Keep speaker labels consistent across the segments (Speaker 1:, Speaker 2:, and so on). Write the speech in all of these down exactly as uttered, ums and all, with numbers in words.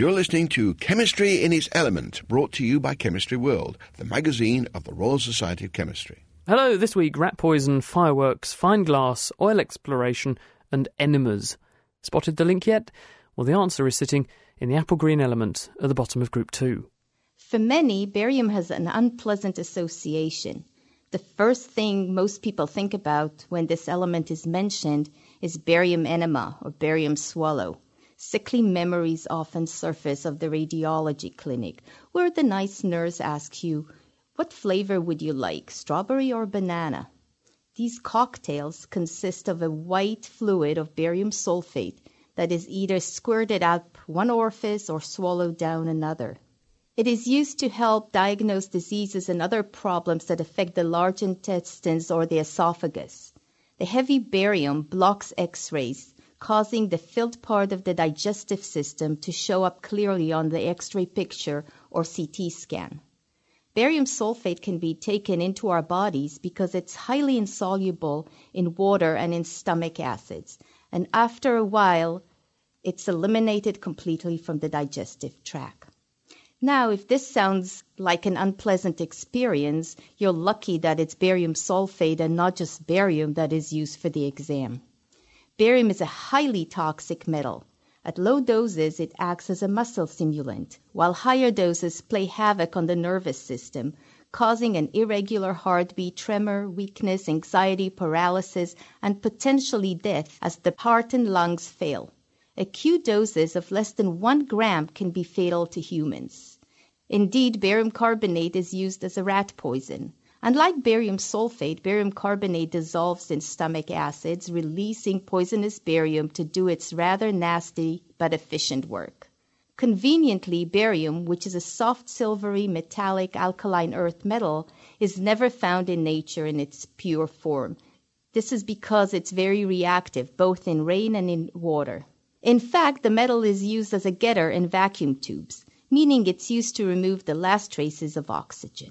Speaker 1: You're listening to Chemistry in its Element, brought to you by Chemistry World, the magazine of the Royal Society of Chemistry.
Speaker 2: Hello, this week rat poison, fireworks, fine glass, oil exploration and enemas. Spotted the link yet? Well, the answer is sitting in the apple green element at the bottom of group two.
Speaker 3: For many, barium has an unpleasant association. The first thing most people think about when this element is mentioned is barium enema or barium swallow. Sickly memories often surface of the radiology clinic, where the nice nurse asks you, "What flavor would you like, strawberry or banana?" These cocktails consist of a white fluid of barium sulfate that is either squirted up one orifice or swallowed down another. It is used to help diagnose diseases and other problems that affect the large intestines or the esophagus. The heavy barium blocks X-rays, causing the filled part of the digestive system to show up clearly on the X-ray picture or C T scan. Barium sulfate can be taken into our bodies because it's highly insoluble in water and in stomach acids, and after a while, it's eliminated completely from the digestive tract. Now, if this sounds like an unpleasant experience, you're lucky that it's barium sulfate and not just barium that is used for the exam. Barium is a highly toxic metal. At low doses, it acts as a muscle stimulant, while higher doses play havoc on the nervous system, causing an irregular heartbeat, tremor, weakness, anxiety, paralysis, and potentially death as the heart and lungs fail. Acute doses of less than one gram can be fatal to humans. Indeed, barium carbonate is used as a rat poison. Unlike barium sulfate, barium carbonate dissolves in stomach acids, releasing poisonous barium to do its rather nasty but efficient work. Conveniently, barium, which is a soft silvery metallic alkaline earth metal, is never found in nature in its pure form. This is because it's very reactive, both in rain and in water. In fact, the metal is used as a getter in vacuum tubes, meaning it's used to remove the last traces of oxygen.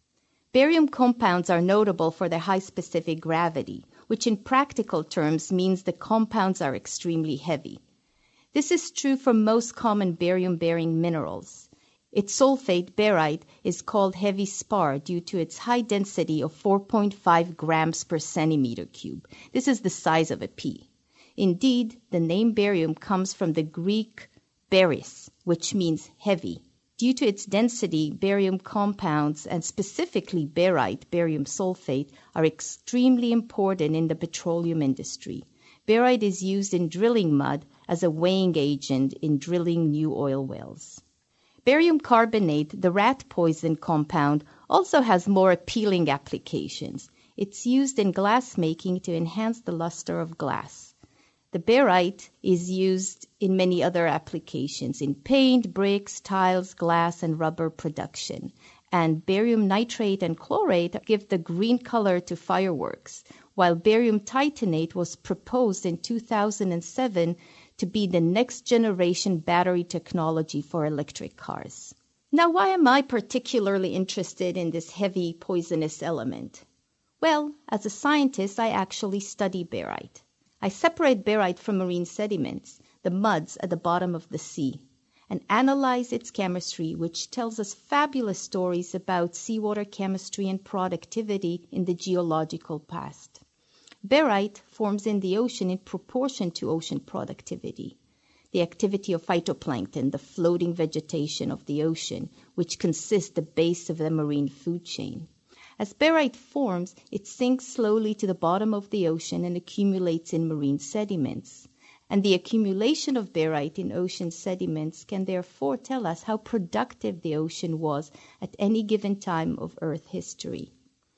Speaker 3: Barium compounds are notable for their high specific gravity, which in practical terms means the compounds are extremely heavy. This is true for most common barium-bearing minerals. Its sulfate, barite, is called heavy spar due to its high density of four point five grams per centimeter cube. This is the size of a pea. Indeed, the name barium comes from the Greek baris, which means heavy. Due to its density, barium compounds, and specifically barite, barium sulfate, are extremely important in the petroleum industry. Barite is used in drilling mud as a weighing agent in drilling new oil wells. Barium carbonate, the rat poison compound, also has more appealing applications. It's used in glass making to enhance the luster of glass. The barite is used in many other applications, in paint, bricks, tiles, glass, and rubber production. And barium nitrate and chlorate give the green color to fireworks, while barium titanate was proposed in two thousand seven to be the next generation battery technology for electric cars. Now, why am I particularly interested in this heavy poisonous element? Well, as a scientist, I actually study barite. I separate barite from marine sediments, the muds at the bottom of the sea, and analyze its chemistry, which tells us fabulous stories about seawater chemistry and productivity in the geological past. Barite forms in the ocean in proportion to ocean productivity. The activity of phytoplankton, the floating vegetation of the ocean, which consists the base of the marine food chain. As barite forms, it sinks slowly to the bottom of the ocean and accumulates in marine sediments. And the accumulation of barite in ocean sediments can therefore tell us how productive the ocean was at any given time of Earth history.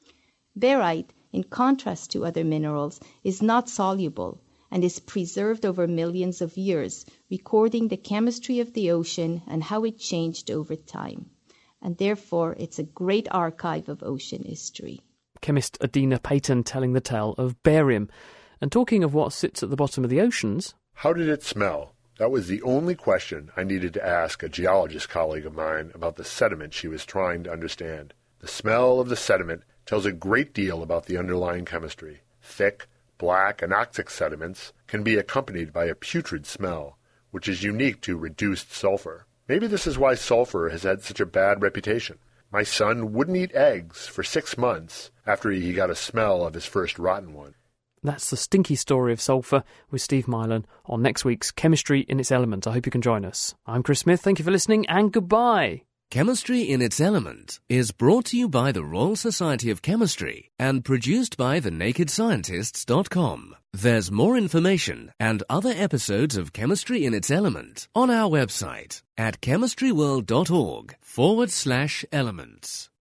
Speaker 3: Barite, in contrast to other minerals, is not soluble and is preserved over millions of years, recording the chemistry of the ocean and how it changed over time. And therefore it's a great archive of ocean history.
Speaker 2: Chemist Adina Payton telling the tale of barium. And talking of what sits at the bottom of the oceans...
Speaker 4: How did it smell? That was the only question I needed to ask a geologist colleague of mine about the sediment she was trying to understand. The smell of the sediment tells a great deal about the underlying chemistry. Thick, black, anoxic sediments can be accompanied by a putrid smell, which is unique to reduced sulfur. Maybe this is why sulfur has had such a bad reputation. My son wouldn't eat eggs for six months after he got a smell of his first rotten one.
Speaker 2: That's the stinky story of sulphur with Steve Mylan on next week's Chemistry in its Element. I hope you can join us. I'm Chris Smith. Thank you for listening, and goodbye.
Speaker 5: Chemistry in its Element is brought to you by the Royal Society of Chemistry and produced by the naked scientists dot com. There's more information and other episodes of Chemistry in its Element on our website at chemistryworld.org forward slash elements.